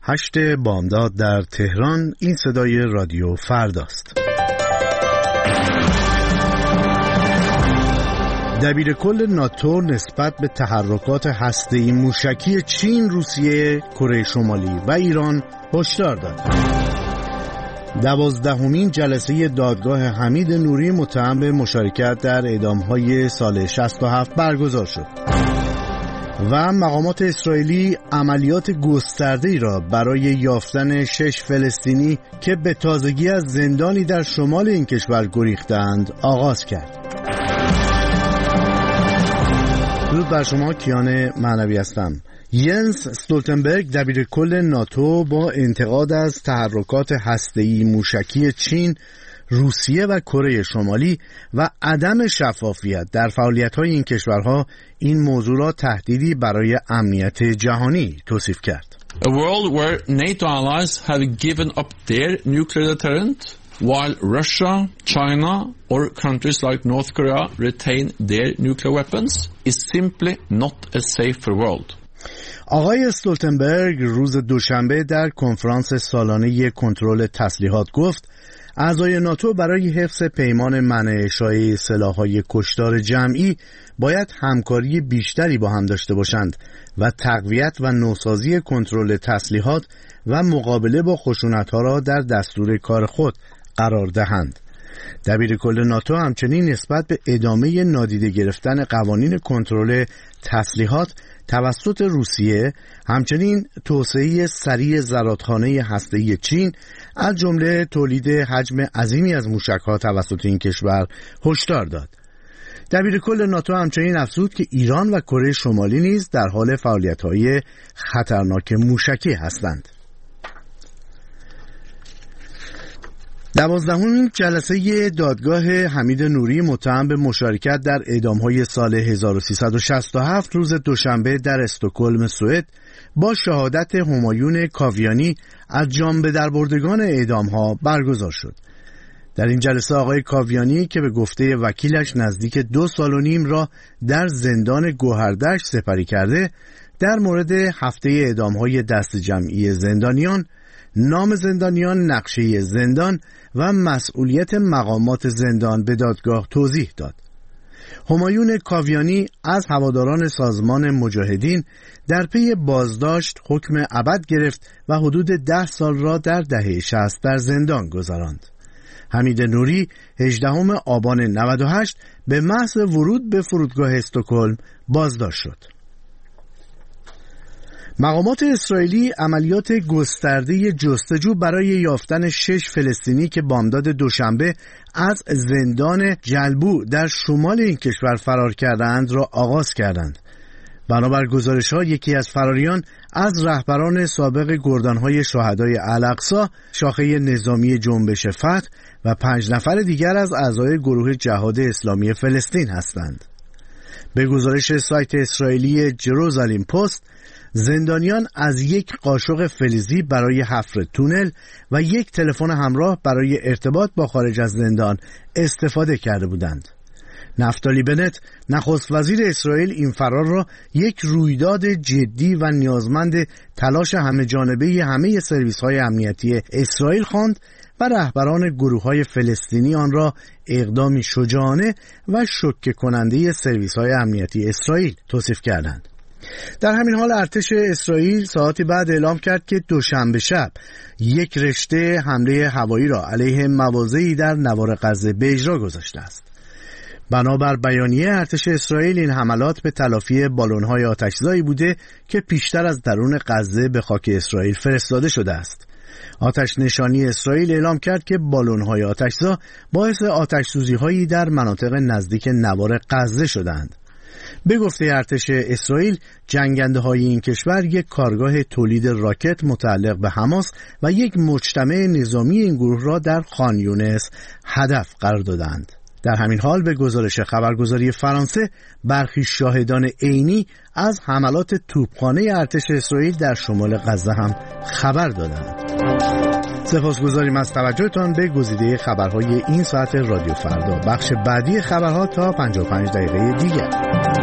8 بامداد در تهران. این صدای رادیو فرداست. دبیرکل ناتو نسبت به تحرکات هسته‌ای موشکی چین، روسیه، کره شمالی و ایران هشدار داد. 12مین جلسه دادگاه حمید نوری متهم به مشارکت در اعدام‌های سال 67 برگزار شد و مقامات اسرائیلی عملیات گسترده‌ای را برای یافتن 6 فلسطینی که به تازگی از زندانی در شمال این کشور گریختند آغاز کرد. درود بر شما، کیان معنوی هستم. ینس استولتنبرگ دبیرکل ناتو با انتقاد از تحرکات هسته‌ای موشکی چین، روسیه و کره شمالی و عدم شفافیت در فعالیت‌های این کشورها این موضوع را تهدیدی برای امنیت جهانی توصیف کرد. A world where NATO allies have given up their nuclear deterrent while Russia, China or countries like North Korea retain their nuclear weapons is simply not a safer world. آقای استولتنبرگ روز دوشنبه در کنفرانس سالانه کنترل تسلیحات گفت اعضای ناتو برای حفظ پیمان منع شایع سلاح‌های کشتار جمعی باید همکاری بیشتری با هم داشته باشند و تقویت و نوسازی کنترل تسلیحات و مقابله با خشونت‌ها را در دستور کار خود قرار دهند. دبیرکل ناتو همچنین نسبت به ادامه نادیده گرفتن قوانین کنترل تسلیحات توسط روسیه، همچنین توسعه سریع زرادخانه هسته‌ای چین از جمله تولید حجم عظیمی از موشک‌ها توسط این کشور هشدار داد. دبیرکل ناتو همچنین افزود که ایران و کره شمالی نیز در حال فعالیت‌های خطرناک موشکی هستند. 12مین جلسه دادگاه حمید نوری متهم به مشارکت در اعدام‌های سال 1367 روز دوشنبه در استکهلم، سوئد با شهادت همایون کاویانی از جانب دربردگان اعدام‌ها برگزار شد. در این جلسه آقای کاویانی که به گفته وکیلش نزدیک 2.5 سال را در زندان گوهردشت سپری کرده، در مورد هفته اعدام‌های دست جمعی زندانیان، نام زندانیان، نقشه زندان و مسئولیت مقامات زندان به دادگاه توضیح داد. همایون کاویانی از هواداران سازمان مجاهدین در پی بازداشت حکم ابد گرفت و حدود 10 سال را در دهه 60 در زندان گذراند. حمید نوری 18 آبان 98 به محض ورود به فرودگاه استکهلم بازداشت شد. مقامات اسرائیلی عملیات گسترده جستجو برای یافتن 6 فلسطینی که بامداد دوشنبه از زندان جلبو در شمال این کشور فرار کردند را آغاز کردند. بنابر گزارش‌ها یکی از فراریان از رهبران سابق گردان‌های شهدای الاقصی، شاخه نظامی جنبش فتح و 5 نفر دیگر از اعضای گروه جهاد اسلامی فلسطین هستند. به گزارش سایت اسرائیلی جروزالیم پست، زندانیان از یک قاشق فلزی برای حفر تونل و یک تلفن همراه برای ارتباط با خارج از زندان استفاده کرده بودند. نفتالی بنت، نخست وزیر اسرائیل، این فرار را یک رویداد جدی و نیازمند تلاش همه جانبه همه سرویس‌های امنیتی اسرائیل خواند و رهبران گروه‌های فلسطینی آن را اقدامی شجاعانه و شوکه کننده سرویس‌های امنیتی اسرائیل توصیف کردند. در همین حال ارتش اسرائیل ساعتی بعد اعلام کرد که دوشنبه شب یک رشته حمله هوایی را علیه مواضعی در نوار غزه به اجرا گذاشته است. بنابر بیانیه ارتش اسرائیل این حملات به تلافی بالون‌های آتش‌زایی بوده که پیشتر از درون غزه به خاک اسرائیل فرستاده شده است. آتش نشانی اسرائیل اعلام کرد که بالون‌های آتش‌زا باعث آتش‌سوزی‌هایی در مناطق نزدیک نوار غزه شدند. به گفته ارتش اسرائیل، جنگنده‌های این کشور یک کارگاه تولید راکت متعلق به حماس و یک مجتمع نظامی این گروه را در خان یونس هدف قرار دادند. در همین حال به گزارش خبرگزاری فرانسه، برخی شاهدان عینی از حملات توپخانه ارتش اسرائیل در شمال غزه هم خبر دادند. سپاسگزاریم از توجهتان به گزیده خبرهای این ساعت رادیو فردا. بخش بعدی خبرها تا 55 دقیقه دیگر.